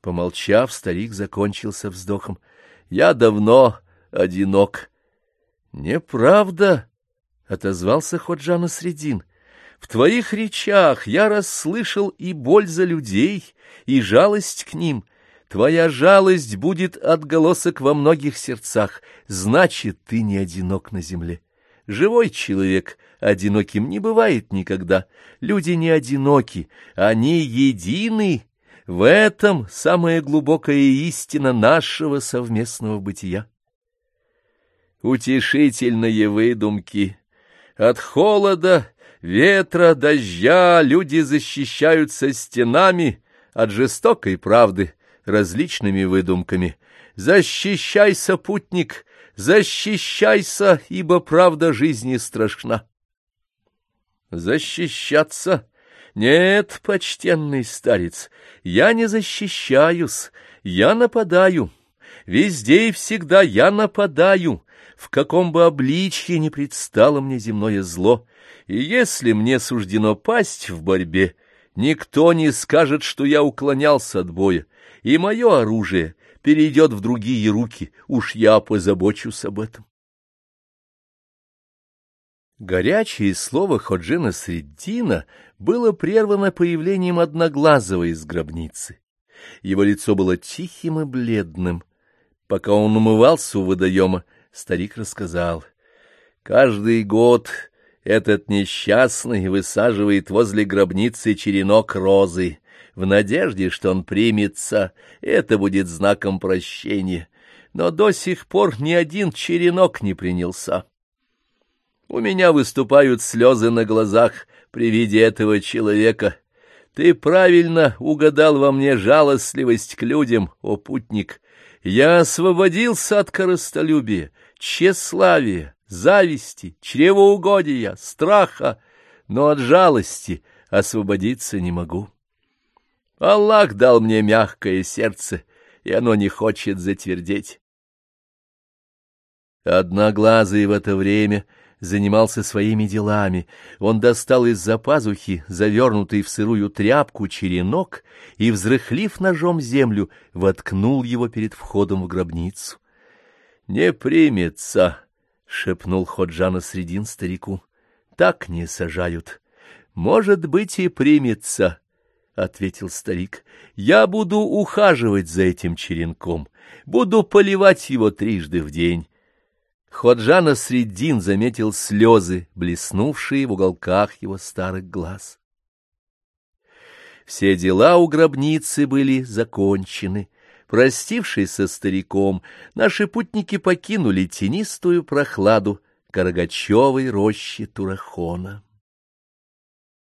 Помолчав, старик закончил со вздохом: «Я давно одинок». «Неправда», — отозвался Ходжа Насреддин. «В твоих речах я расслышал и боль за людей, и жалость к ним. Твоя жалость будет отголосок во многих сердцах, значит, ты не одинок на земле. Живой человек одиноким не бывает никогда. Люди не одиноки, они едины. В этом самая глубокая истина нашего совместного бытия». Утешительные выдумки. От холода, ветра, дождя люди защищаются стенами, от жестокой правды различными выдумками. Защищайся, путник, защищайся, ибо правда жизни страшна. Защищаться? Нет, почтенный старец, я не защищаюсь, я нападаю. Везде и всегда я нападаю, в каком бы обличье ни предстало мне земное зло, и если мне суждено пасть в борьбе, никто не скажет, что я уклонялся от боя, и мое оружие перейдет в другие руки, уж я позабочусь об этом. Горячее слово Ходжи Насреддина было прервано появлением Одноглазого из гробницы. Его лицо было тихим и бледным. Пока он умывался у водоема, старик рассказал: «Каждый год этот несчастный высаживает возле гробницы черенок розы, в надежде, что он примется, это будет знаком прощения. Но до сих пор ни один черенок не принялся. У меня выступают слезы на глазах при виде этого человека. Ты правильно угадал во мне жалостливость к людям, о путник. Я освободился от корыстолюбия, тщеславия, зависти, чревоугодия, страха, но от жалости освободиться не могу. Аллах дал мне мягкое сердце, и оно не хочет затвердеть». Одноглазый в это время занимался своими делами. Он достал из-за пазухи завернутый в сырую тряпку черенок и, взрыхлив ножом землю, воткнул его перед входом в гробницу. «Не примется», — шепнул Ходжа Насреддин старику, — «так не сажают». «Может быть, и примется», — ответил старик. «Я буду ухаживать за этим черенком, буду поливать его 3 раза в день». Ходжа Насреддин заметил слезы, блеснувшие в уголках его старых глаз. Все дела у гробницы были закончены. Простившись со стариком, наши путники покинули тенистую прохладу Карагачевой рощи Турахона.